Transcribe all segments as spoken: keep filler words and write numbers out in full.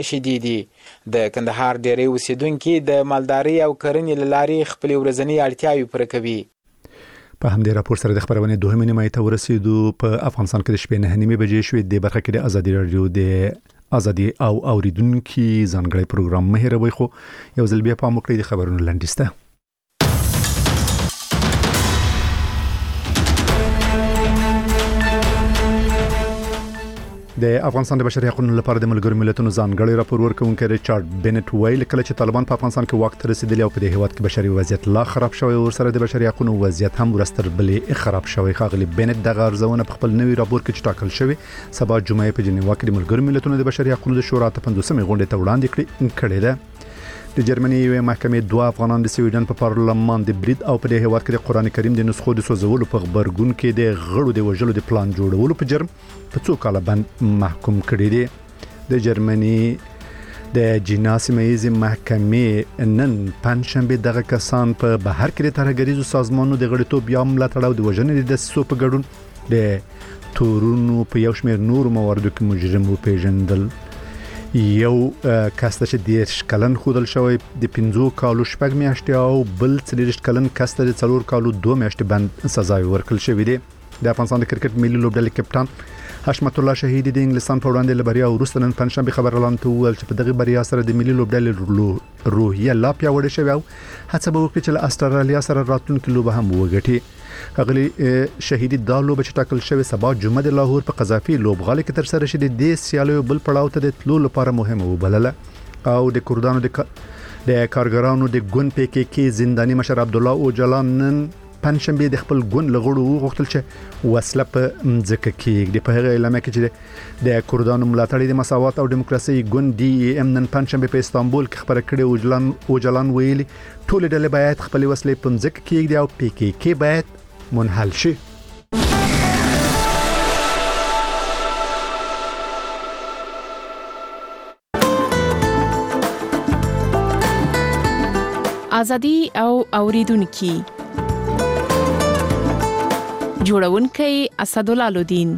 شدید دي. د کندهار ډېری اوسیدونکي د مالدارۍ او کرنې له لارې خپلې ورځنۍ اړتیاوې پوره کوي. په همدې راپور سره د خبرونې دوهمې نیمایي ته ورسېدو. په افغانستان کې د شپې نه نیمې بجې شوې. د برخه کې د ازادي رادیو د ازادي او اوریدونکو ځانګړی پروګرام مه هېروئ، خو یو ځل بیا پام وکړئ د خبرونو لنډیز ته. د افغانستان د بشري حقوقو لپاره د ملګرو ملتونو ځانګړی راپور ورکونکي ریچارډ بینټ ویل کله چې طالبان په افغانستان کې واک ته رسیدلی او په دې هیواد کې بشري وضعیت لا خراب شوی او سره د بشري حقوقو وضعیت هم ورستر بلې خراب شوی. ښاغلي بینټ دغه ارزونه په خپل نوي راپور کې ټاکل شوی سبا جمعې په جنیوا کې د ملګرو ملتونو د بشري حقوقو د شورا ته پنځوسمې غونډې ته وړاندې کړې ده. د جرمني یوې محکمې دوه افغانان د سویډن په پارلمان د برید او په دې هیواد کې د قران کریم د نسخو د سوځولو په خبرګون کې د غړو د وژلو د پلان جوړولو په جرم په څو کاله بند محکوم کړي دي. د جرمني د جینا سیمه محکمې نن پنځشنبه دغه کسان په بهر کې د ترهګریزو سازمانونو د غړیتوب یا ملاتړ او د وژنې د دسیسو په ګډون د تورونو په یو شمېر نور مواردو کې مجرم وپېژندل. یو کس چې دیرش کلن خودل شوی د پنځو کالو شپږ میاشتې او بل څلور کلن کس ته د څلور کالو دوه میاشتې بند سزا ورکړل شوې ده. د افغانستان د کرکټ ملي لوبډلې کپټان حشمت الله شهیدی د انګلستان په وړاندې لبریا وروسته نن پنځشنبه خبر اعلان وکړ چې په دغه بریا سره د ملي لوبډلې روحیه لا پیاوړې شوه او هڅه به وکړي چې له استرالیا سره راتلونکي لوبه هم وګټي. غلي شهیدی دا لوبه چې ټاکل شوی سبا جمعه د لاهور په قذافي لوبغالي کې تر سره شي د سیالیو بل پړاو ته د تلو لپاره مهمه وبلله. او د کردانو د د کارګرانو د ګوند پی کې کې زنداني مشر عبد الله اوجلان نن پنځشنبه د خپل ګوند لغړو وغوښتل چې وسله په مځکه کې د په هغه اعلان کې چې د کردانو ملاتړ د مساوات او دیموکراسي ګوند دی ام نن پنځشنبه په استانبول کې خبره کړې. اوجلان اوجلان ویلي ټول ډلې باید خپل وسلې په مځکه کې او پی کې کې باید منحل شي. ازادي او اوریدونکو جوړونکي اسدالله لودین.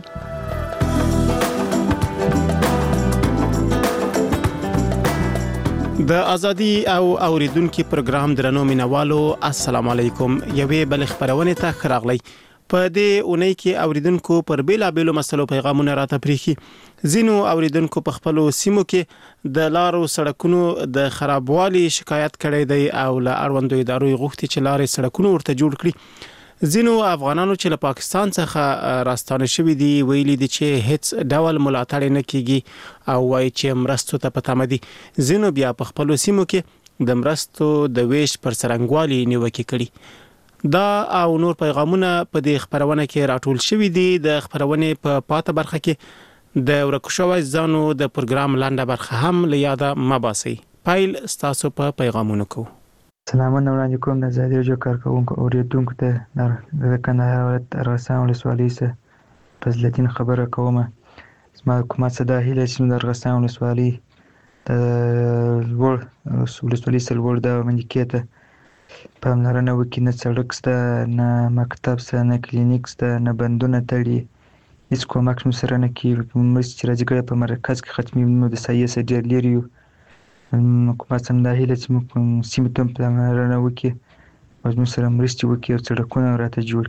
د ازادي او اوریدونکو پروګرام درنو مینوالو السلام علیکم. یوې بل خبرونه ته خراغلی. په دې اونۍ کې اوریدونکو پر بیلا بیلو مسلو پیغامونه راته پریخي. زینو اوریدونکو په خپل سیمو کې د لارو سړکونو د خرابوالي شکایت کړي دی او له اړوندو ادارو غوښتي چې لارې سړکونو ورته جوړ کړي. زینو افغانانو چې له پاکستان څخه راستانه شوي دي ویلي دي چې هیڅ ډول ملاتړ نه کیږي او وايي چې مرستو ته پته مدي. زینو بیا په خپل سیمو کې د مرستو د ویش پر سرنګوالي نیوکه کړي. دا او نور پیغامونه په دې خبرونه کې راټول شوي دي. د خبرونه په پاته برخه کې د ورکوشوي ځانو د پروګرام لاندې برخه هم لیاده مباسي. پایل ستاسو په پیغامونو کو. سلامونه وړاندې کوم د ازادي رادیو کارکونکو اوریدونکو ته د کندهار ولایت ارغستان ولسوالۍ څخه په زلتین خبره کوم. زما حکومت څخه د هیله چې د ارغستان ولسوالۍ د لوړ ولسوالۍ سره لوړ د منځکې ته پاملرنه وکړي. نه سړک شته، نه مکتب شته، نه کلینیک شته، نه بندونه تړي، هیڅ کومک موږ سره نه کوي. مرستې چې راځي ګړی په مرکز کې ختمي نو د سایې څخه ډېر لرې یو. حکومت څخه د هیله چې موږ سیمې ته پاملرنه وکړي او موږ سره مرستې وکړي او سړکونه راته جوړ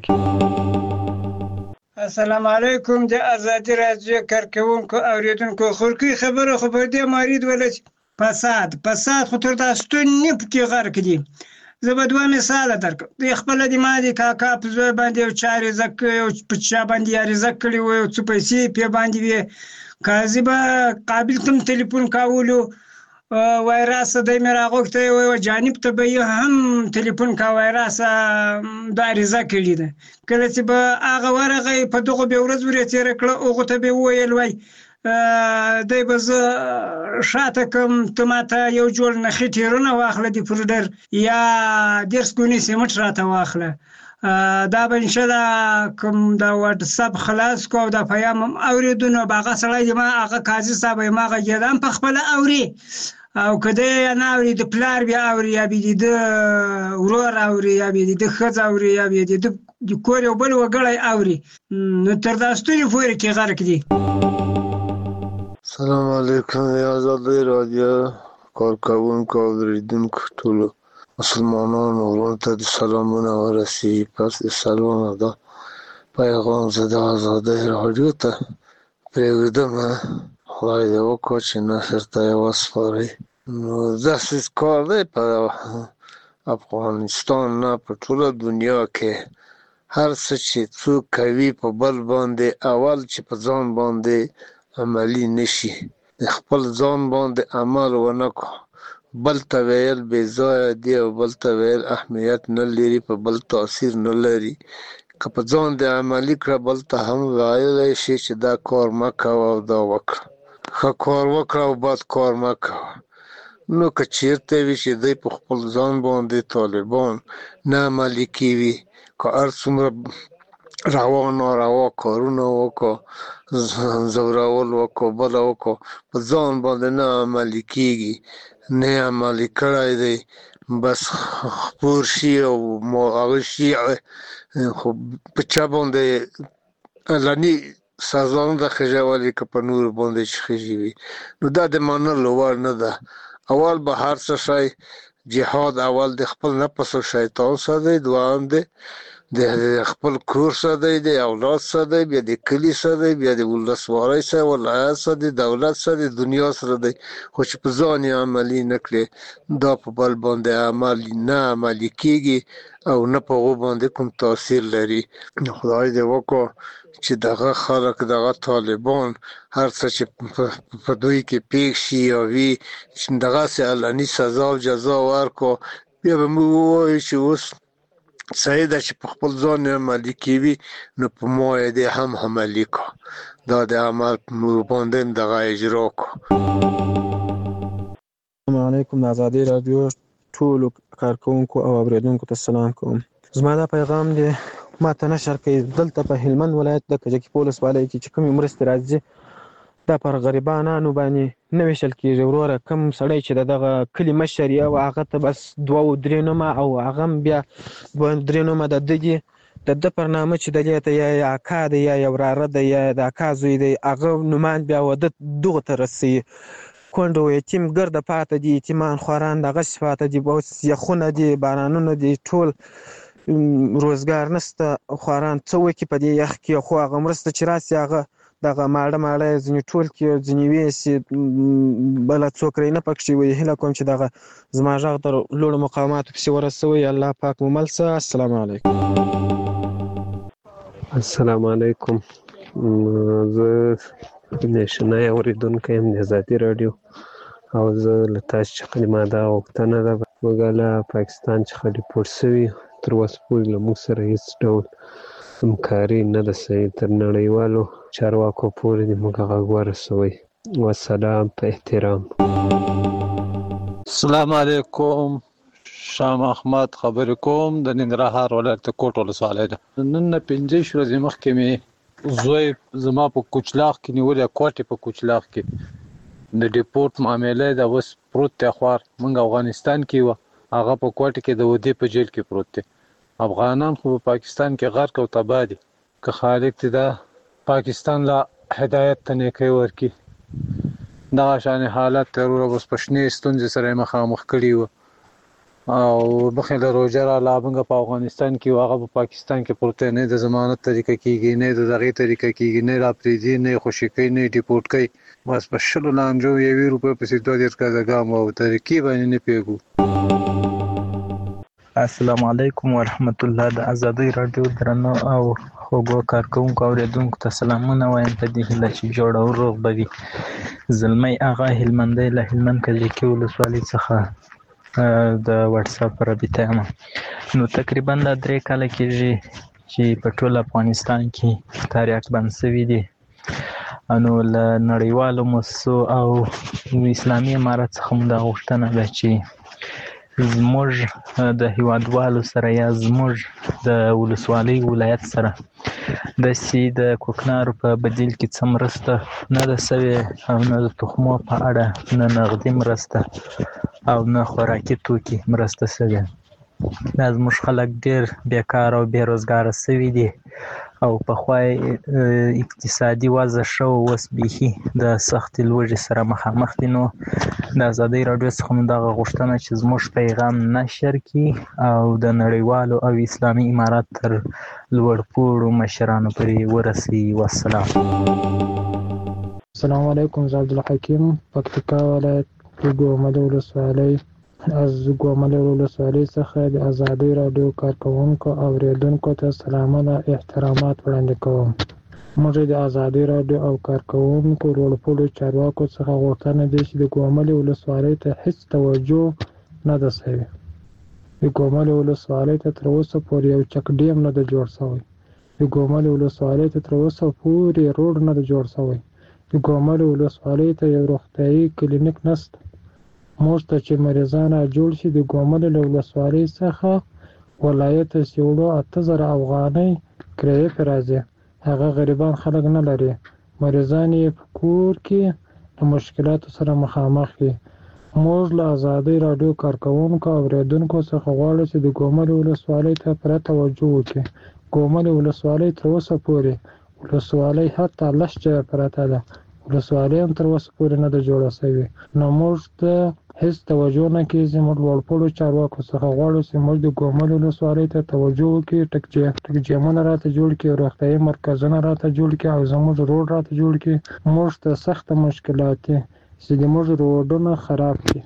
کړي. السلام علیکم د ازادي رادیو کارکونکو اوریدونکو. خورکی خبره خو په دې مارید ولې فساد فساد خو تر تاسو نه پکې غر کړي. زه به دوه مثال درکړم. د خپل د مادي کاکا په ځای باندې او چاري زک او په چا باندې یاري زک کړي و او څه پیسې په باندې وي کاذبه قابل تم ټلیفون کاولو وایرس د میراغوکته او جانب ته به هم ټلیفون کا وایرس د اړیزه کړي ده. کله چې به هغه ورغه په دغه به ورځ ورې تیر کړه او ته به ویل وای دای به زه شاته کوم ته ماته یو جوړ نه خټیرونه واخله دی پروډر یا درس ګونی سیمټ راته واخله. دا به ان شاء الله کوم دا واتس اپ خلاص کو دا پیغام اوریدونه باغه سړی ما هغه قاضي صاحب ما غږیدم په خپل اوري او کده نه اوري د پلار بیا اوري یا بي د ورور اوري یا بي د خځ اوري یا بي د کور یو بل وګړی اوري. نو تر دا ستوري فوري کې غر کړي. سلام علیکم یا آزادی رادیو کارکوونکو او اوریدونکو ټولو مسلمانانو ورونو ته د سلامونه ورسیږي. پس د سلام دا پیغام زه د آزادی رادیو ته پرېږدم. خدای دې وکړي چې نشر ته یې وسپاري. نو داسې کار دی په افغانستان نه په ټوله دنیا کې هر څه چې څوک کوي په بل باندې اول چې په ځان باندې عملی نشي، د خپل ځان باندې عمل ونه کو، بل ته ویل بې ځایه دی او بل ته ویل اهمیت نه لري، په بل تاثیر نه لري. که په ځان د عملی کړه بل ته هم ویلی شي چې دا کار مه کوه او دا وکړه، ښه کار وکړه او بد کار مه کوه. نو که چېرته وي چې دی په خپل ځان باندې طالبان نه عملي کوي، که هر څومره روا ناروا کارونه وکړه، زورول وکړه، بله وکړه، په ځان باندې نه عملي کېږي، نه یې عملي کړی دی، بس خپور شي او هغه شي خو په چا باندې علني سزا نه ده خېژولې که په نورو باندې چې خېژي وي. نو دا د منلو وړ نه ده. اول به هر څه شی جهاد اول د خپل نفس او شیطان سره دی، دوهم دی د خپل کور سره دی، د اولاد سره دی، بیا د کلي سره دی، بیا د ولسوالۍ سره، ولایت سره دی، دولت سره دی، دنیا سره دی. خو چې په ځان یې عملي نه کړې دا په بل باندې عمل نه عملي کېږي او نه په هغو باندې کوم تاثیر لري. خدای دې وکړو چې دغه خلک دغه طالبان هر څه چې په دوی کې پیښ شي یا وي چې دغسې علني سزا او جزا ورکړو، بیا به موږ ووایو چې اوس صحیح ده چې په خپل ځان عملي کوي، نو په ما یې دې هم عملي کړه، دا د عمل په موږ باندې هم دغه اجرا کړو. السلام علیکم. د ازادي راډیو ټولو کارکوونکو او اورېدونکو ته سلام کوم. زما دا پیغام دی ما ته نشر کوي. دلته په هلمند ولایت د کجکي په ولسوالۍ کې چې کومې مرستې راځي دا پر غریبانو باندې نه ویشل کېږي. وروره کوم سړی چې د دغه کلي مشر یې او هغه ته بس دوه او درې نومه او هغه هم بیا دوه درې نومه د ده دي، د ده پر نامه چې دلې ته یا یې اکا دی یا یې وراره دی یا د اکا زوی دی، هغه نومان بیا واده دغو ته رسوي. کونډ او یتیم ګرده پاته دي، یتیمان خواران دغسې پاته دي، اوس یخونه دي، بارانونه دي، ټول روزګار نشته، خواران څه وکړي په دې یخ کې. خو هغه مرسته چې راسي هغه دغه ماړه ماړه یې ځینې ټول کړي، ځینې ویسي، بله څوک رې نه پکښې وي. هیله کوم چې دغه زما غږ تر لوړو مقاماتو پسې ورسوئ. الله پاک مو مل شه. السلام علیکم. السلام علیکم. زه نشنای اورېدونکی یم د ازادي راډیو او زه له تاسو څخه ما دا غوښتنه ده، موږ له پاکستان څخه ډیپورټ سوي تر اوسه پورې له موږ سره هېڅ ډول همکاري نه ده صحیح. تر نړیوالو چارواکو پورې دې موږ غږ ورسوئ. والسلام، په احترام. السلام علیکم. شاه محمد خبرې کوم د ننګرهار ولایت کوټ ولسوالۍ ده. نن نه پنځه ویشت ورځې مخکې مې زوی زما په کوچلاغ کې نیولې، کوټې په کوچلاغ کې د ډیپورټ معامله ده، اوس پروت دی خوار. موږ افغانستان کې وه، هغه په کوټې کې د ودې په جیل کې پروت دی. افغانان خو په پاکستان کې غرق او تباه دي. که خالق دې دا پاکستان لا هدایت ته نیکۍ ورکړي. دغه شانې حالت تروره اوس په شنې ستونزې سره یې مخامخ کړي وو او مخکې له روژه راله موږ په افغانستان کې وو، هغه په پاکستان کې پروت دی. نه د ضمانت طریقه کېږي، نه د دغې طریقه کېږي، نه راپرېږدي، نه یې خوشي کوي، نه یې ډیپورټ کوي. بس په شلو لانجو یوې روپۍ پسې دوه دېرش ګزه ګام او طریقې باندې نه پوهېږو. السلام علیکم ورحمت الله. د ازادي راډیو درنو او خوږو کارکوونکو اورېدونکو ته سلامونه وایم په دې هیله چې جوړ او روغ به وي. زلمی اغا هلمندی له هلمند کجکي ولسوالۍ څخه د واتساپ رابطه یم. نو تقریبا دا درې کاله کېږي چې په ټول افغانستان کې تاریخ بند شوي دي. نو له نړیوالو مؤسسو او اسلامي امارت څخه مو دا غوښتنه ده چې زموږ د هیوادوالو سره یا زموږ د ولسوالۍ ولایت سره داسې د کوکنارو په بدیل کې څه مرسته نه ده سوې او نه د تخمو په اړه نه نغدي مرسته او نه خوراکي توکي مرسته سوې. دا زموږ خلک ډېر بیکاره او بې روزګاره سوي دي او په خوای اقتصادي وضع شو وس بيخي د سخت لوږې سره مخامخ دي. نو د ازادي رادیو څخه موږ دغه غوښتنه چې زموږ پیغام نشر کړي او د نړیوالو او اسلامي امارات تر لوړ پوړو مشرانو پورې ورسي. والسلام. السلام علیکم. زه عبدالحکیم پکتیکا ولایت ګومل ولسوالۍ از ګومل ولسوالۍ څخه د ازادي رادیو کارکوونکو او اوریدونکو ته سلامونه احترامات وړاندې کوم. موږ د ازادي رادیو او کارکوونکو لوړ پوړو چارواکو څخه غوښتنه ده چې د ګومل ولسوالۍ ته هیڅ توجه نه ده شوې. د ګومل ولسوالۍ ته تر اوسه پورې یو چک ډیم نه ده جوړ شوی. د ګومل ولسوالۍ ته تر اوسه پورې روډ نه ده جوړ شوی. د ګومل ولسوالۍ ته یو روغتیايي کلینیک نشته. موږ ته چې مریضان جوړ شي د ګومل ولسوالۍ څخه ولایت ته سیوړو اته زره افغانۍ کرایه پرې راځي. هغه غریبان خلک نه لري. مریضان یې په کور کې د مشکلاتو سره مخامخ دي. موږ له ازادي رادیو کارکوونکو او اوریدونکو څخه غواړو چې د ګومل ولسوالۍ ته پوره توجه وکړي. ګومل ولسوالۍ تر اوسه پورې ولسوالۍ حتی لس جایه پرته ده. ولسوالۍ هم تر اوسه پورې نه ده جوړه شوې. نو موږ ته هیڅ توجه نه کیږي. موږ لوړ پوړو چارواکو څخه غواړو چې موږ د ګومل ولسوالۍ ته توجه وکړي. ټک جیمونه راته جوړ کړي، روغتیايي مرکزونه راته جوړ کړي او زموږ روډ راته جوړ کړي. موږ ته سخته مشکلات دي چې زموږ روډونه خراب دي.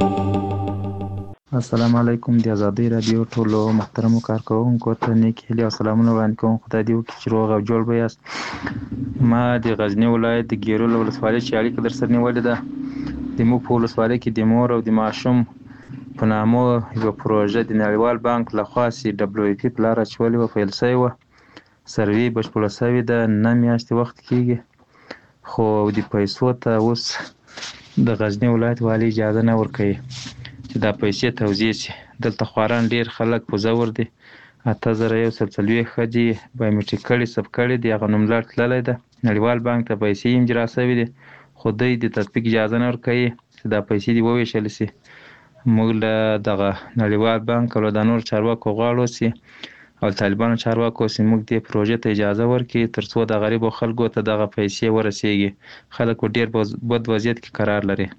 السلام علیکم. د ازادي رادیو ټولو محترمو کارکوونکو ته نیک هیلې او سلامونه وړاندې کوم. خدای دې وکړي چې روغ او جوړ به یاست. ما د غزني ولایت د ګیرو له ولسوالۍ چې اړیکه در سره نیولې ده، د موږ په ولسوالۍ کې د مور او د ماشوم په نامه یوه پروژه د نړیوال بانک لخوا چې ډبلیو ای پي په لاره اچولې وه، پیل شوې وه. سروې بشپړه شوې ده. نه میاشتې وخت کېږي، خو د پیسو ته اوس د غزني ولایت والي اجازه نه ورکوي چې دا پیسې توزیع شي. دلته خواران ډېر خلک په زور دي. اته زره یو سل څلوېښت ښځې بایومیټریک کړي ثبت کړي دي. هغه نوملړ تللی ده. نړیوال بانک ته پیسې هم اجرا شوي دي، خو دوی د تطبیق اجازه نه ورکوي چې دا پیسې دې وویشل شي. موږ له دغه نړیوال بانک او له دا نور چارواکو غواړو چې او طالبانو چارواکو چې موږ دې پروژې ته اجازه ورکړي تر څو د غریبو خلکو ته دغه پیسې ورسیږي. خلک په ډېر بد وضعیت کې قرار لري.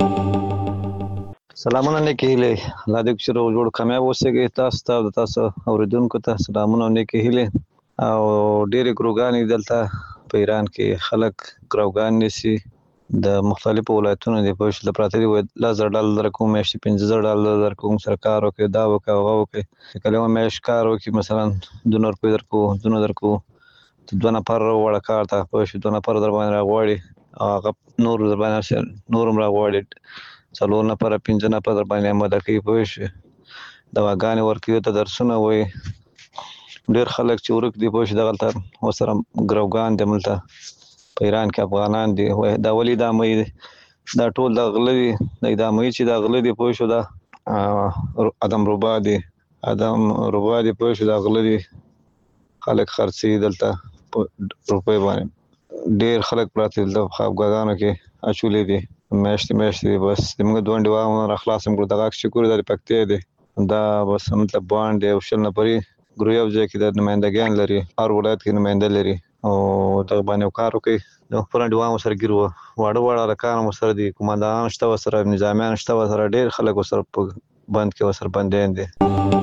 سلامونه نیکې هیلې. الله دې وکړي چې روغ جوړ کامیاب اوسئ. تاسو ته او د تاسو اوریدونکو ته سلامونه او نیکې هیلې. او ډېرې ګروګانې دلته په ایران کې خلک ګروګان نیسي. د مختلفو ولایتونو دي په شله پراته دي. لس زره ډالر درکوم، میاشتې پنځه زره ډالر درکوم، سره کار وکړئ، دا وکړئ، هغه وکړئ. کله یوه میاشت کار وکړي، مثلا دوه روپۍ درکو، دوه درکو، دوه نفر راوړه کار ته، پوه شوې، دوه نفر در باندې راغواړي او هغه نور در باندې نور هم راغواړي، څلور نفره پنځه نفر در باندې اماده کوي، پوه شوې. دواګانې ورکوي، ته درسونه وایي. ډېر خلک چې ورک دي، پوه شوې، دغلته ورسره ګروګان دي. هملته په ایران کې افغانان دي. دا ولې دا مې دي، دا ټول د غله دي. دا مې چې دا غله دي، پوه شو، دا ادم ربا دي. ادم ربا دي، پوه شو، دا غله دي. خلک خرڅوي دلته په روپۍ باندې. ډېر خلک پراته دلته په خوابګاهانو کې اچولي دي. میاشتې میاشتې دي. بس زموږ دوه انډیوالان را خلاص هم کړو. دغه عکس چې ګورو دا د پکتیا دی. دا بس مطلب بانډ دی او شل نفرې ګروپ یو ځای کې د نمایندګیان لري. هر ولایت کې نماینده لري او دغه باندې کار وکړي. د خپل انډیوال ورسره ګیر وه. واړه واړه هلکان هم ورسره دي، قومندانان شته ورسره، نظامیان شته ورسره. ډېر خلک ورسره په بند کې ورسره بندیان دي.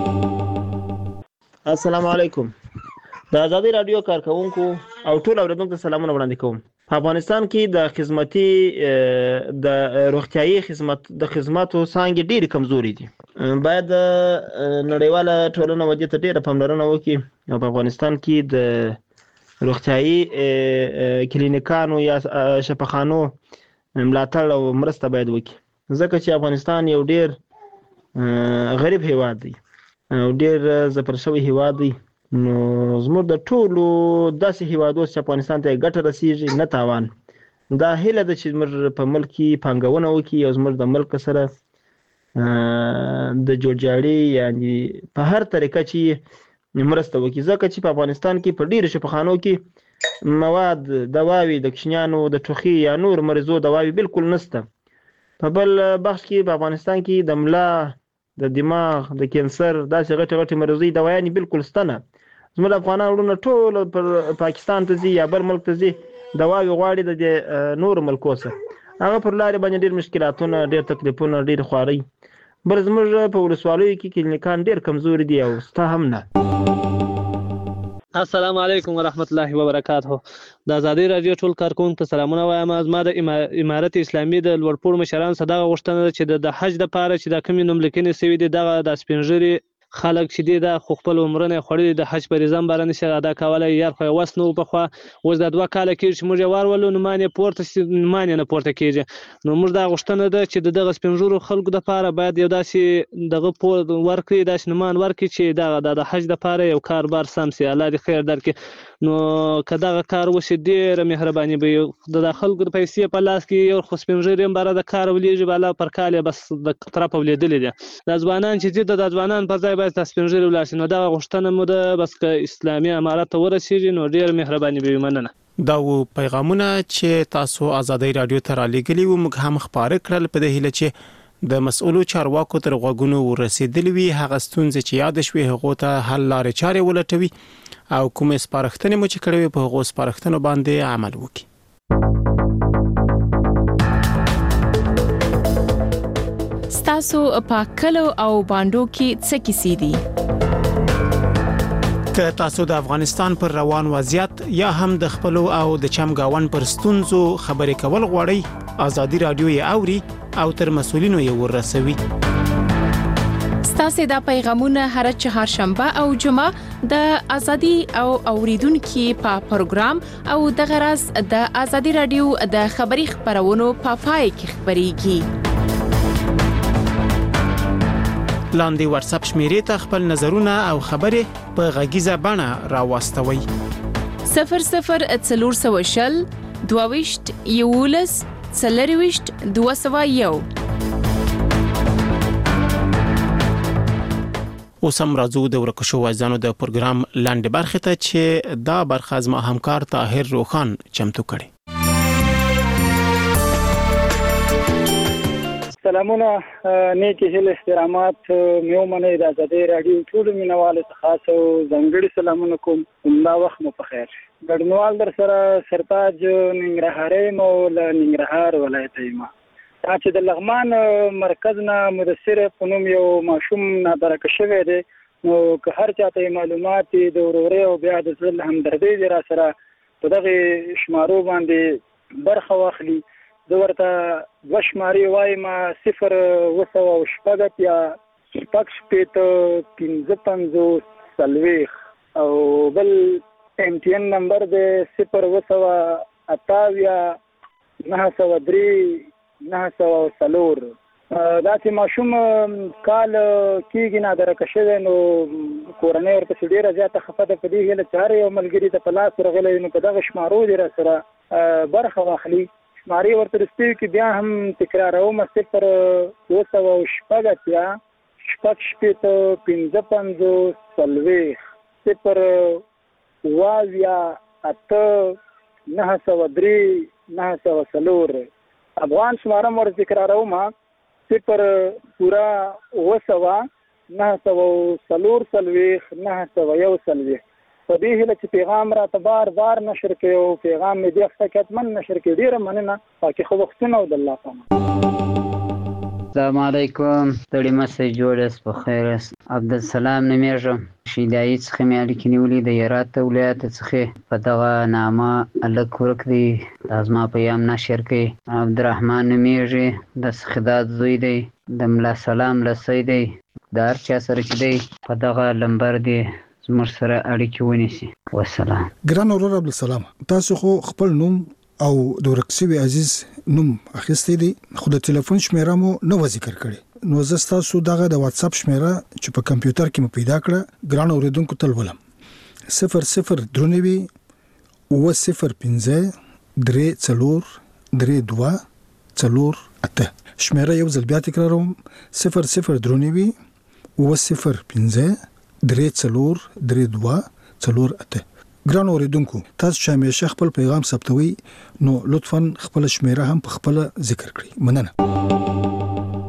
السلام علیکم. د ازادي رادیو کارکوونکو او ټول اوریدونکو ته سلامونه وړاندې کوم. په افغانستان کې د خدمتي د روغتیايي خدمت د خدماتو څانګې ډېرې کمزوري دي. باید نړیواله ټولنه ودې ته ډېره پاملرنه وکړي او په افغانستان کې د روغتیايي کلینیکانو یا شفاخانو ملاتړ او مرسته باید وکړي، ځکه چې افغانستان یو ډېر غریب هیواد دی او ډېر ځپل شوی هیواد دی. نو زموږ د ټولو داسې هیوادو چې افغانستان ته ګټه رسیږي نه تاوان. دا هیله ده چې زموږ په ملک کې پانګونه وکړي او زموږ د ملک سره د جوړجاړي یعنی په هر طریقه چې مرسته وکړي، ځکه چې په افغانستان کې په ډېرو شفاخانو کې مواد دواوي د کوچنیانو د ټوخي یا نور مریضو دواوي بالکل نشته. په بل بخش کې په افغانستان کې د ملا، د دماغ، د کینسر داسې غټې غټې مریضۍ دوايانې بالکل شته نه. زموږ افغانان ورونه ټول پر پاکستان ته ځي یا بل ملک ته ځي دواوې غواړي د نور ملکو څخه هغه پر لارې باندې ډېر مشکلاتونه ډېر تکلیفونه ډېر خواري بل زموږ په ولسوالیو کې کلینیکان ډېر کمزوري دي او ستا هم نه. السلام علیکم ورحمت الله وبرکاته. د ازادي رادیو ټول کارکونکو ته سلامونه وایم. زما د امارت اسلامي د لوړپوړو مشرانو څخه دغه غوښتنه ده چې د حج دپاره چې د کومې نوملیکنې سوي دي دغه د سپین ږیري خلک چې دي دا خو خپل عمرونه یې خوړلي د حج فریضه هم باره نشي ادا کولی یار خو یې وس نه و پخوا اوس دا دوه کاله کېږي چې موږ یې وارولو نومان یې پورته سي نومان یې نه پورته کېږي نو موږ دا غوښتنه ده چې د دغه سپین ږیرو خلکو دپاره باید یو داسې دغه پور ورکړي داسې نومان ورکړي چې دغه د حج دپاره یو کاربار سم سي الله دې خیر درکړي نو که دغه کار وشي ډېره مهرباني به وي د خلکو د پیسې په لاس کې یو خو سپین ږیري هم باره د کار ولیږي به الله پر کال یې بس د طرفه ولیدلي دي دا ځوانان چې دي د ځوانان پر ځای باید د سپین ږیري ولاړ شي نو دغه غوښتنه مو ده بس که اسلامي امارت ته ورسېږي نو ډېره مهرباني به وي. مننه. دا و پیغامونه چې تاسو ازادۍ رادیو ته رالیږلي وو موږ هم خپاره کړل په دې هیله چې د مسؤلو چارواکو تر غوږونو ورسېدلي وي هغه ستونزې چې یاد شوي هغو ته حل لارې چارې ولټوي او کومې سپارښتنې مو چې کړې وي په هغو سپارښتنو باندې عمل وکړي. ستاسو په کلو او باندو کې څه کیسې دي؟ که تاسو د افغانستان پر روان وضعیت یا هم د خپلو او د چمګاون پر ستونزو خبرې کول غواړئ ازادي رادیو یې اوري او تر مسؤلینو یې ورسوي. ستاسو د پیغامونه هر چهارشنبه او جمعه د ازادي او اوریدونکو په پروګرام او د غرض د ازادي رادیو د خبري خبرونو په پای کې خبريږي. لاندې واتس اپ شمیرې ته خپل نظرونه او خبرې په غږیزه بڼه راوستوي. صفر صفر څلور سوه شل دوه ویشت یولس څلور ویشت دوه سوه یو. اوس هم راځو د ورکو شوو ځانو د پروګرام لاندې برخه ته چې دا برخه زما همکار طاهر روخان چمتو کړي. سلامونه نیکی هیله احترامات میو منی د ازادۍ رادیو ټول مینوالو ته خاص او ځانګړي سلامونه کوم دا وخت مو په خیر. ګډنوال در سره سرتاج ننګرهاري مو له ننګرهار ولایت یم چې د لغمان مرکز نه مدثر په نوم یو ماشوم نادرکه شوی دی نو که هر چاته معلومات د وروري او بیا د زړه همدردي دی را سره په دغه شمارو باندې برخه واخلي د ورته دوه شمارې وایم صفر وسو او شپږ یا شپږ شپېته پنځه پنځوس څلوېښت او بل ایم ټي ان نمبر دی صفر وسو اتاویا نهه سوه درې نهه سوه څلور. داسې ماشوم کال کېږي نادرکه شوی نو کورنۍ ورپسې ډېره زیاته خفه ده په دې هیله چې هر یو ملګري ته په لاس ورغلی نو په دغه شمارو دې را سره برخه واخلي. شمارې ورته رسېږي کې بیا هم تکراروم صفر اوه سوه شپږ اتیا شپږ شپېته پنځه پنځوس څلوېښت صفر اوه اویا اته نهه سوه درې نهه سوه څلور. افغان شماره مو ورته تکراروم صفر پوره اوه سوه نهه سوه څلور څلوېښت نهه سوه یو څلوېښت. په دې هیله چې پیغام راته بار بار نشر کړي او پیغام مې دې هفته کې حتمن نشر کړي. ډېره مننه پاکې ښه وختونه او د الله پامان. السلام علیکم ستړي مه جوړ په خیر است. عبدالسلام نومیږم شیدایي څخه مې اړیکې نیولې د هرات ولایت څخه په دغه نامه هلک ورک دی دا زما پیغام نشر کړي. عبدالرحمن نومیږي د سخداد زوی دی د ملا سلام لسی دی د هر چا سره چې دی په دغه لمبر دی زموږ سره اړیکې ونیسي. والسلام. ګران ورور عبدالسلام تاسو خو خپل نوم او د ورک شوي عزیز نوم اخیستی دی خو د ټلیفون شمیره مو نه و ذکر کړی نو زه ستاسو دغه د واتس اپ شمیره چې په کمپیوټر کې مو پیدا کړه ګران اوریدونکو ته ولولم صفر صفر درې نوي اوه صفر پنځه درې څلور درې دوه څلور اته. شمیره یو ځل بیا تکراروم صفر صفر درې نوي اوه صفر پنځه درې څلور درې دوه څلور اته. ګران اوریدونکو تاسو چې همیشه خپل پیغام ثبتوي نو لطفاً خپل شمیره هم په خپل ذکر کړئ. مننه.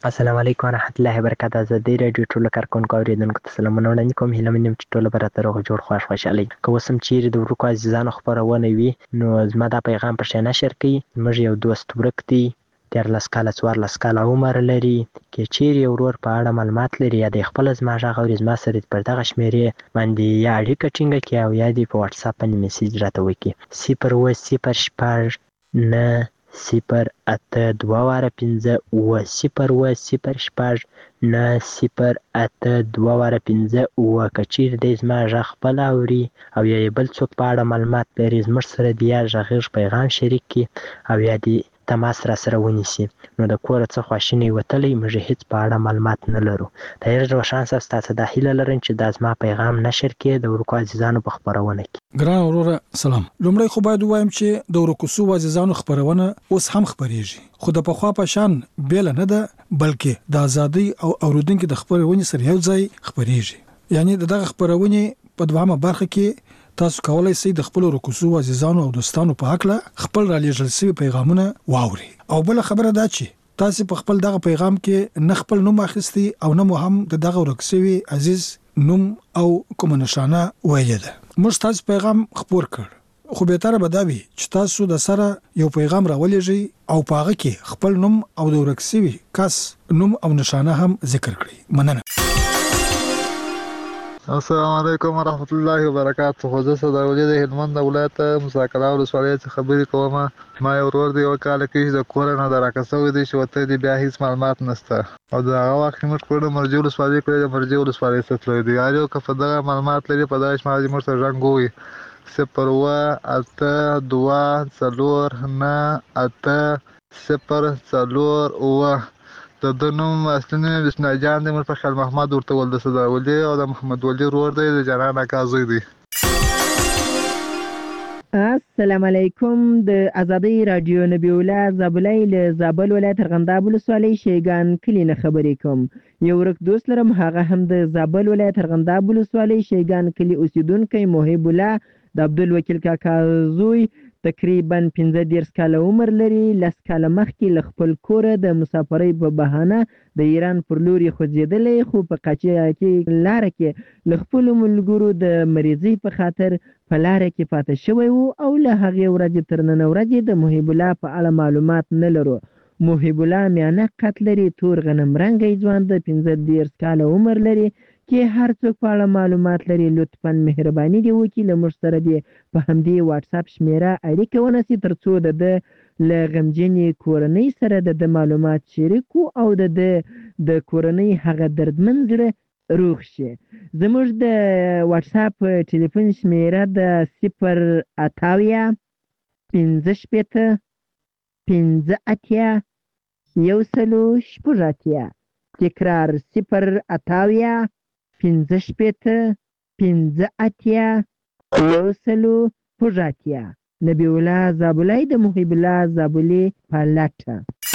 السلام علیکم ورحمت الله وبرکاته. ازادي راډیو ټول کارکونکو اوریدونکو ته سلامونه وړاندې کوم. هیله منم چې ټول به راته روغ جوړ خوښ خوشحالي. که اوس هم چیرې د ورکو عزیزانو خپرونه وي نو زما دا پیغام په شی نشر کړئ. موږ یو دوست ورک دی، دیارلس کاله څوارلس کاله عمر لري. که چیرې یو ورور په اړه معلومات لري یا د خپل زما غږ اوري زما سره پر دغه شمېرې باندې یا اړیکه ټینګه کړي او یا دې په واتساپ باندې میسیج راته وکړي. صفر اووه صفر شپږ نه صفر اته دوه واره پنځه اووه صفر اووه صفر شپږ نه صفر اته دوه واره پنځه اووه. که چیرې دی زما غږ خپل اوري او یا یې بل څوک په اړه معلومات لري زموږ سره د یا غږیز پیغام شریک کړي او یا دې تماس را سره ونیسي. نو د کوره څه خواشینی وتلی موږ هیڅ په اړه معلومات نه لرو. طاهر روشن صاحب تاسو دا هیله لرم چې دا زما پیغام نشر کړي د ورکو عزیزانو په خپرونه کې. ګران وروره سلام. لومړی خو باید ووایم چې د ورکو سو عزیزانو خپرونه اوس هم خپرېږي، خو د پخوا په شان بیل نه ده، بلکې د ازادي او اوریدونکو د خپرونې سره یو ځای خپرېږي. یعنی دغه خپرونې په دوامه برخه کې تاسو کولای شئ د خپل رکوسو عزیزانو او دوستانو په حق له خپل را لېږل شوی پیغامونه واوري. او بل خبره دا چې تاسو په خپل دغه پیغام کې نه خپل نوم اخیستي او نه مو هم د دغه ورکسوي عزیز نوم او کوم نشانه ویل ده. موږ تاسو پیغام خپور کړ، خو به تر به دا وي چې تاسو د سره یو پیغام راولېږئ او په هغه کې خپل نوم او د ورکسوي کس نوم او نشانه هم ذکر کړئ. مننه. السلام علیکم ورحمت الله وبرکاته. خو زه صداولي د هلمند ولایت مساکلا ولسوالۍ څخه خبرې کوم. ما یو ورور دی یو کال کې د کور نه راکسوي دی چې وته دی بیا هیڅ معلومات نشته او دا هغه وخت موږ کړو مرجو ولسوالۍ کړو د مرجو ولسوالۍ څخه تللی دی. یارو که په دغه معلومات لري په داش ماجي موږ سره رنګوي صفر اووه اته دوه څلور نه اته صفر څلور اووه. د د نوم اصلي نوم بسم الله جان دی. موږ په خیال محمد ورته ول د صداولي او د محمد ولی ورور دی د جنان اکا زوی دی. السلام علیکم. د ازادي رادیو نبی الله زابلای له زابل ولایت ارغنداب ولسوالۍ شیګان کلی نه خبرې کوم. یو ورک دوست لرم، هغه هم د زابل ولایت ارغنداب ولسوالۍ شیګان کلی اوسیدونکی محب الله د عبدالوکیل کاکا زوی. تقریبا پنځه دېرش کاله عمر لري. لس کاله مخکې له خپل کوره د مسافرۍ په بهانه د ایران پر لور یې خوځېدلی، خو په قاچاقي لاره کې له خپلو ملګرو د مریضۍ په خاطر په لاره کې پاتې شوی و او له هغې ورځې تر نن ورځې د محب الله په اړه معلومات نه لرو. محب الله میانه قد لري، تور غنم رنګی ځوان د پنځه دېرش کاله عمر لري. کې هر څوک په اړه معلومات لري لطفا مهرباني دی وکړي له موږ سره دی په همدې واتساپ شمیره اړیکه ونیسي تر څو د ده له غمجنې کورنۍ سره د ده معلومات شریک او د ده د کورنۍ هغه دردمن زړه روغ شي. زموږ د واتساپ ټلیفون شمیره د صفر اتاویا پنځه شپېته پنځه اتیا یو سلو شپږ اتیا. تکرار صفر اتاویا پنځه شپېته پنځه اتیا یو سلو شپږ اتیا. نبی الله زابلای د محب الله زابلي په لټه.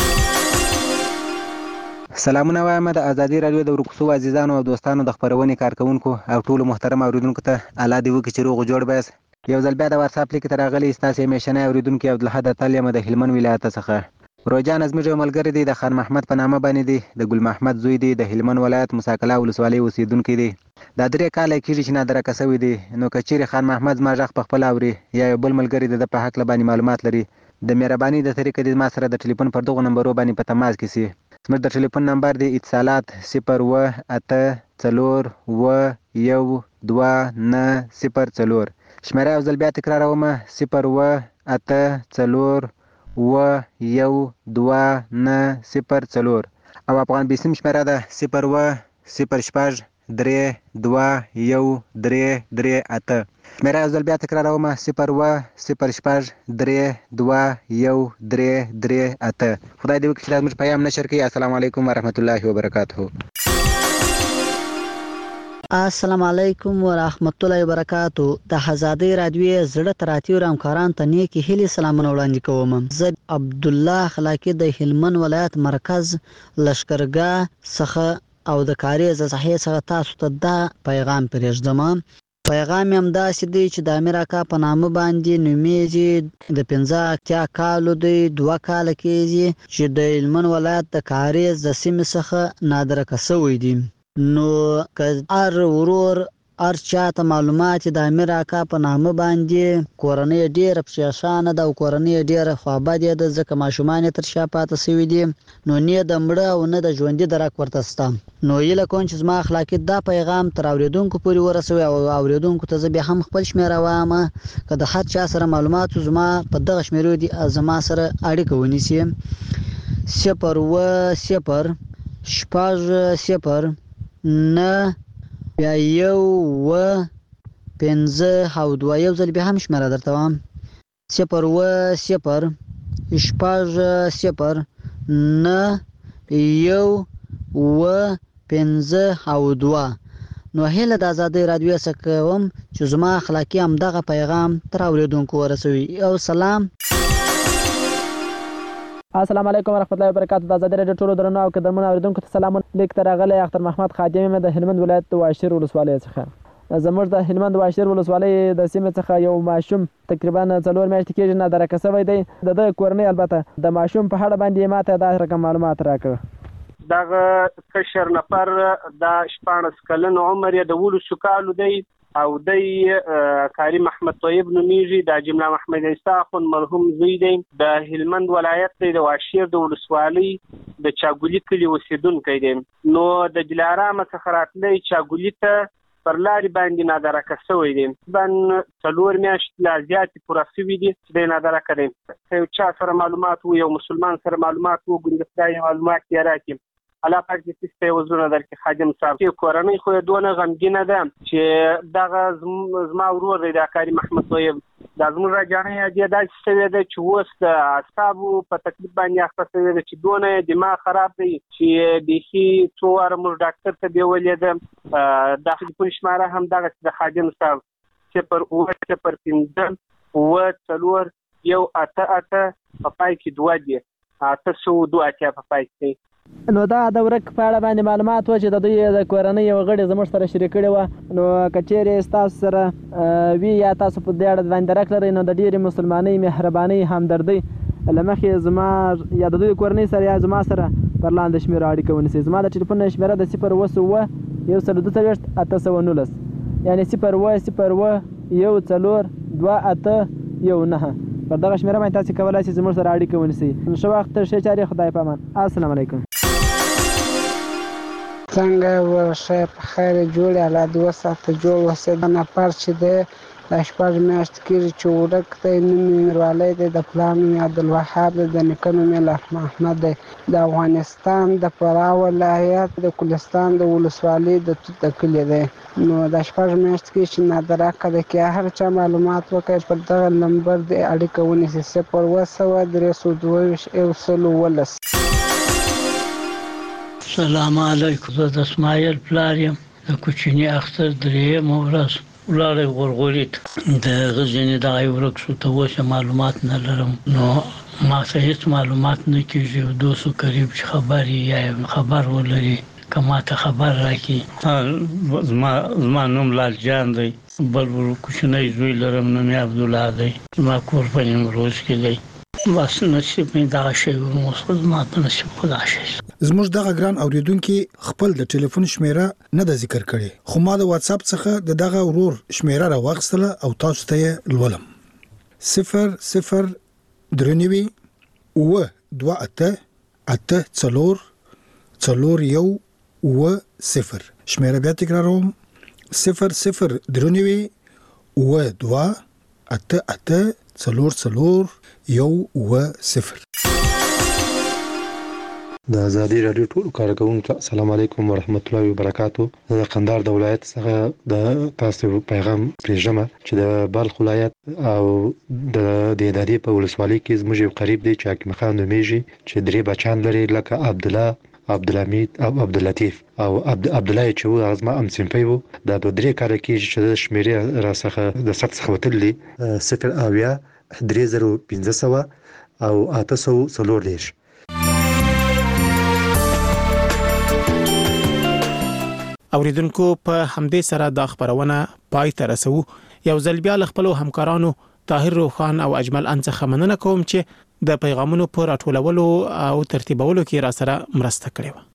سلامونه وایم د ازادي رادیو د ورکوسو عزیزانو او دوستانو د خپرونې کارکونکو او ټولو محترم اوریدونکو ته الله دې وکړي چې روغ جوړ بیاست. یو ځل بیا د واتساپ لیک ته راغلی ستاسې همیشنی اوریدونکي عبدالحد اتل یم د هلمند ولایت څخه. روجان زموږ یو ملګری دی د خان محمد په نامه باندې دی، د ګل محمد زوی دی، د هلمند ولایت مساکلا ولسوالۍ اوسیدونکی دی. دا درې کاله کېږي چې نادرکه شوی دی. نو که چیرې خان محمد زما غږ په خپله اوري یا یو بل ملګری د ده په هکله باندې معلومات لري د مهرباني د طریقې دې زما سره د ټلیفون پر دغو نمبرو باندې په تماس کې سي. زموږ د ټلیفون نمبر دی اتصالات صفر اووه اته څلور اووه یو دوه نه صفر څلور. شمېره یو ځل بیا تکرارومه صفر اووه اته څلور اووه یو دوه نه صفر څلور. او افغان بیسیم شمېره ده صفر اووه صفر شپږ درې دوه یو درې درې اته. شمېره یو ځل بیا تکرارومه صفر اووه صفر شپږ درې دوه یو درې درې اته. خدای دې وکړي چې دا زموږ پیام نشر کړي. السلام علیکم ورحمت الله وبرکاته. السلام علیکم ورحمت الله وبرکاتو. د ازادي رادیو زړه تراتیو همکاران ته نیکی هیلې سلامونه وړاندې کوم. زه عبدالله خلاقی د هلمند ولایت مرکز لشکرګاه څخه او د کاری ز صحیح څخه تاسو ته دا پیغام پرېږدم پیغام هم داسې دی چې د امیر اکا په نامه باندې نومیږي، د پنځه اتیا کالو دی، دوه کاله کېږي چې د هلمند ولایت د کاریز د سیمې څخه نادرکه شوی دی. نو که هر ورور هر چاته معلومات د امیر اکا په نامه باندې کورنۍ ډېره پریشانه ده او کورنۍ ډېره خوابدې ده، ځکه ماشومان یې تر شا پاتې شوي دي، نو نه د مړه او نه د ژوندي درک ورته شته. نو هیله کوم چې زما اخلاقي دا پیغام تر اورېدونکو پورې ورسوي او اورېدونکو ته زه بیا هم خپل شمېره وایم، که د هر چا سره معلومات زما په دغه شمېرو دي زما سره اړیکه ونیسي. صفر اووه صفر شپږ صفر نه بیا یو اووه پنځه او دوه، یو ځل بیا هم شمېره درته وایم، صفر اووه صفر شپږ صفر نه یو اووه پنځه او دوه. نو هیله د ازادۍ راډیو څخه کوم چې زما اخلاقي همدغه پیغام تر اورېدونکو ورسوي. او سلام. السلام علیکم ورحمت الله وبرکاتو. د ازادۍ راډیو ټولو درنو او قدرمنو اورېدونکو ته سلام. لیک ته راغلی اختر محمد خادم یم د هلمند ولایت د واشیر ولسوالۍ څخه. زموږ د هلمند واشیر ولسوالۍ د سیمې څخه یو ماشوم تقریبا څلور میاشتې کېږي نادرکه شوی دی. د ده کورنۍ البته د ماشوم په اړه باندې ماته دا رقم معلومات راکړه. دغه کشر نفر د شپاړس کلن عمر یې د اوولسو کالو دی او دی کاری محمد طیب نومیږي، د جمله محمد عیسی اخوند مرحوم زوی دی، د هلمند ولایت دی، د واشیر د ولسوالۍ د چاګولي کلي اوسېدونکی دی. نو د دلارامه څخه راتلی چاګولي ته پر لارې باندې نادرکه شوی دی. تقریبا څلور میاشتې لا زیاتې پوره شوي دي چې دی نادرکه دی. که یو چا سره معلومات و، یو مسلمان سره معلومات و، ګوندې خدای معلومات یې راکړي. الله پاک دې سپی وزرونه درکړي خادم صاحب. چې کورنۍ خو یې دونه غمګینه ده چې دغه زما ورور دی د کاري محمد طیب، دا زموږ راجانۍ یې داسې شوې ده چې اوس د اعصابو په تکلیف باندې اخته شوې ده چې دونه یې دماغ خراب دی چې بیخي څو واره موږ ډاکټر ته بیولې ده. دا ټلیفون شماره هم دغسې د خادم صاحب صفر اووه صفر پنځه اووه څلور یو اته اته په پای کې دوه دي، اته سوه دوه اتیا په پای کې. نو دا د ورک په اړه باندې معلومات و چې د دوی د کورنۍ یو غړي زموږ سره شریک کړي وه. نو که چیرې ستاسو سره وي یا تاسو په دې اړه باندې درک لرئ، نو د ډېرې مسلمانۍ، مهربانۍ، همدردۍ له مخې زما یا د دوی کورنۍ سره یا زما سره پر لاندې شمېره اړیکه ونیسئ. زما د ټلیفون شمېره د صفر اووه اووه یو سل دوه څلوېښت اته سوه نولس، یعنې صفر اووه صفر اووه یو څلور دوه اته یو نهه. پر دغه شمېره باندې تاسې کولی شئ زموږ سره اړیکه ونیسئ. ښه وخت، ښې چارې، خدای په امان. السلام علیکم. څنګه ورشه په خیر جوړ الله دې وساته جوړ وسه. دا نفر چې دی دا شپږ میاشتې کېږي چې ورک دی، نوم یې میروالی دی، د پلار نوم یې عبدالوهاب دی، د نیکه نوم یې لطف محمد دی، د افغانستان د فراه ولایت د کلستان د ولسوالۍ د توت د کلي دی. نو دا شپږ میاشتې کېږي چې نادرکه دی. که هر چا معلومات وکړي پر دغه نمبر دې اړیکه ونیسي، صفر اووه سوه درې سوه دوه ویشت یو سل اوولس. سلام علیکم. زه د اسماعیل پلار یم، د کوچني اختر درېیمه ورځ ولاړی غورغوري ته، د هغه ځینې دغه یې ورک شو. ته اوس معلومات نه لرم، نو ما ته هېڅ معلومات نه کېږي. یو دوست قریب چې خبر یې یا خبر ولري که ما ته خبر راکړي. زما زما نوم لال جان دی، بل کوچنی زوی لرم نوم یې عبدالله دی، زما کور په نیمروز کې دی. بس نصیب مې دغه شی ورموسه، زما په نصیب خدا شي. زموږ دغه ګران اوریدونکي خپل د ټلیفون شمیره نه د ذکر کړي، خو ما د واتس اپ څخه د دغه ورور شمیره راوغستله او تاسو ته یې لولم. صفر صفر درنوي اووه دوه اته اته څلور څلور یو اووه صفر. شمیره بیا تکراروم، صفر صفر درنوي اووه دوه اته اته څلور څلور یو اووه صفر. د ازادي راډیو ټول کارکونکو السلام علیکم ورحمت الله وبرکاتو. د قندهار د ولایت څخه د تاسو پیغام پېژنم چې د بلخ ولایت او د دیدادي په ولسوالۍ کې زموږ یو قریب دی چې حکیم خان نومیږي، چې درې بچان لري، لکه عبدالله، عبدالحمید او عبداللطیف او عبدالله چې و هغه زما همصنفی و. دا دوه درې کاله کېږي چې د شمېرې را څخه د ثبت څخه وتلي صفر اویا درې زره پنځه سوه او اته سوه څلور دېرش. اوریدونکو په همدې سره د خبرونه پای ته رسو. یو ځل بیا له خپلو همکارانو طاهر روخان او اجمل ان څخه مننه کوم چې د پیغامونو په راټولولو او ترتیبولو کې را سره مرسته کړې وه.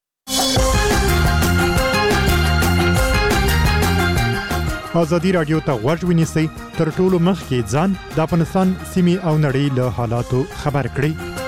ازادي راډیو ته غوږ ونیسئ، تر ټولو مخکې ځان د افغانستان سیمې او نړۍ له حالاتو خبر کړئ.